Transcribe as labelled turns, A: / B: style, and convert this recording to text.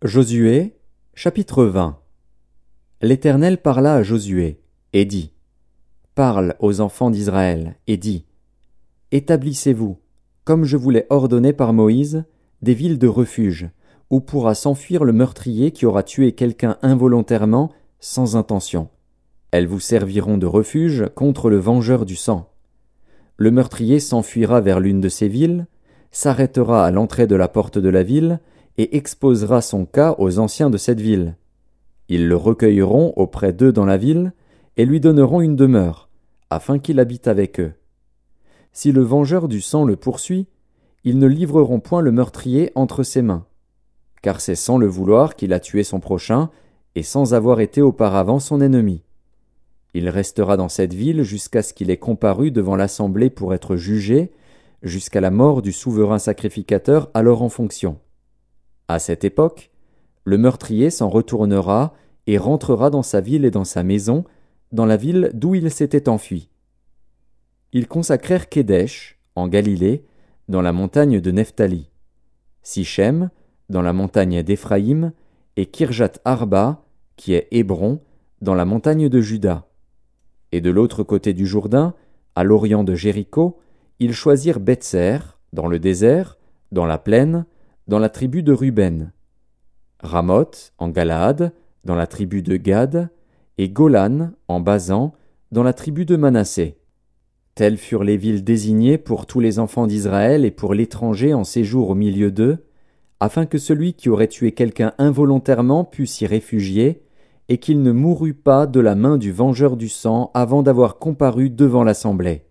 A: Josué, chapitre 20. L'Éternel parla à Josué, et dit: Parle aux enfants d'Israël, et dis: Établissez-vous, comme je vous l'ai ordonné par Moïse, des villes de refuge, où pourra s'enfuir le meurtrier qui aura tué quelqu'un involontairement, sans intention. Elles vous serviront de refuge contre le vengeur du sang. Le meurtrier s'enfuira vers l'une de ces villes, s'arrêtera à l'entrée de la porte de la ville, et exposera son cas aux anciens de cette ville. Ils le recueilleront auprès d'eux dans la ville, et lui donneront une demeure, afin qu'il habite avec eux. Si le vengeur du sang le poursuit, ils ne livreront point le meurtrier entre ses mains, car c'est sans le vouloir qu'il a tué son prochain, et sans avoir été auparavant son ennemi. Il restera dans cette ville jusqu'à ce qu'il ait comparu devant l'assemblée pour être jugé, jusqu'à la mort du souverain sacrificateur alors en fonction. À cette époque, le meurtrier s'en retournera et rentrera dans sa ville et dans sa maison, dans la ville d'où il s'était enfui. Ils consacrèrent Kédesh, en Galilée, dans la montagne de Nephtali, Sichem, dans la montagne d'Éphraïm, et Kirjat Arba, qui est Hébron, dans la montagne de Juda. Et de l'autre côté du Jourdain, à l'orient de Jéricho, ils choisirent Bétser, dans le désert, dans la plaine, dans la tribu de Ruben, Ramoth, en Galaad, dans la tribu de Gad, et Golan, en Basan, dans la tribu de Manassé. Telles furent les villes désignées pour tous les enfants d'Israël et pour l'étranger en séjour au milieu d'eux, afin que celui qui aurait tué quelqu'un involontairement pût s'y réfugier, et qu'il ne mourût pas de la main du vengeur du sang avant d'avoir comparu devant l'assemblée.